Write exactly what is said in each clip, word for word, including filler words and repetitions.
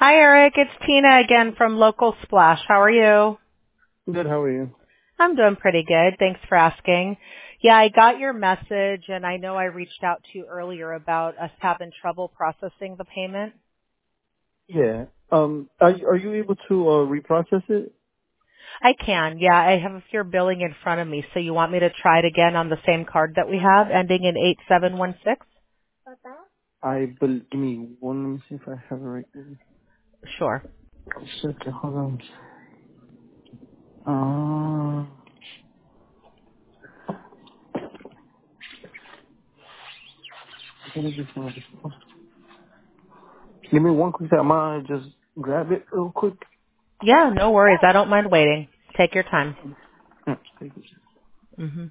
Hi, Eric. It's Tina again from Local Splash. How are you? Good, how are you? I'm doing pretty good. Thanks for asking. Yeah, I got your message, and I know I reached out to you earlier about us having trouble processing the payment. Yeah. Um, are, you- are you able to uh, reprocess it? I can. Yeah, I have your billing in front of me, so you want me to try it again on the same card that we have, ending in eight seven one six? I bel give me one. Let me see if I have it right there. Sure. One second, hold on. Uh, what is this one? Give me one quick second. I'm gonna just grab it real quick. Yeah, no worries. I don't mind waiting. Take your time. Mm, take it. hmm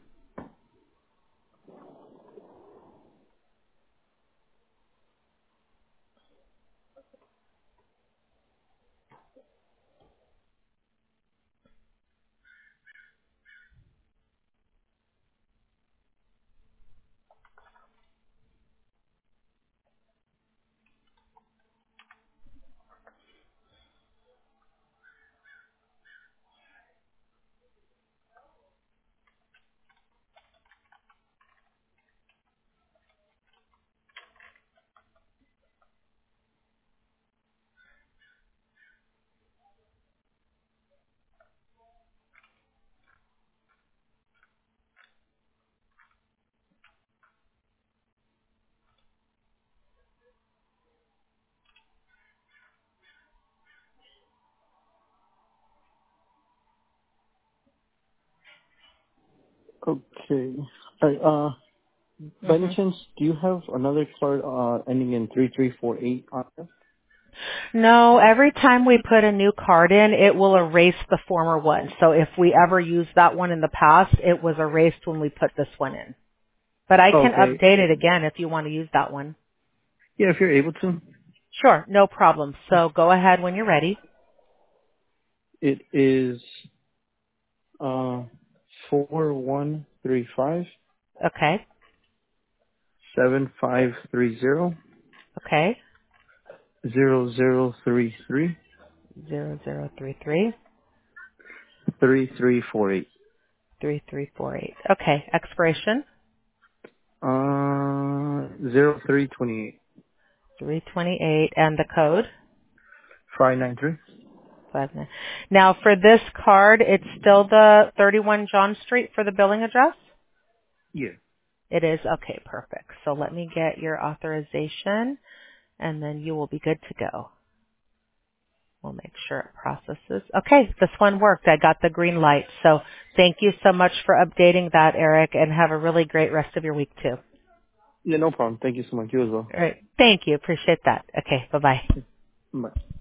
Okay. Alright, uh, by hmm any chance, do you have another card uh ending in three three four eight on it? No, every time we put a new card in, it will erase the former one. So if we ever used that one in the past, it was erased when we put this one in. But I can Okay. update it again if you want to use that one. Yeah, if you're able to. Sure, no problem. So go ahead when you're ready. It is uh four one three five Okay, seven five three zero okay. zero zero three three Zero zero three three three three four eight. three three four eight. Okay, expiration Uh, zero three twenty eight three twenty eight and the code five nine three. five nine. Now for this card, it's still the thirty-one John Street for the billing address? Yeah. It is? Okay, perfect. So let me get your authorization and then you will be good to go. We'll make sure it processes. Okay, this one worked. I got the green light. So thank you so much for updating that, Eric, and have a really great rest of your week too. Yeah, no problem. Thank you so much. You as well. All right. Thank you. Appreciate that. Okay, bye-bye. Bye.